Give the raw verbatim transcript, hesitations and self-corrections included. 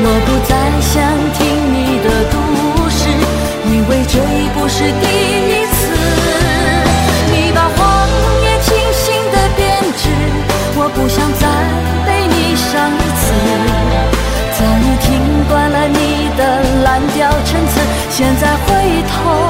我不再想听你的故事，因为这已不是第一次。你把谎言精心的编织，我不想再被你伤一次。早已听惯了你的蓝调陈词，现在回头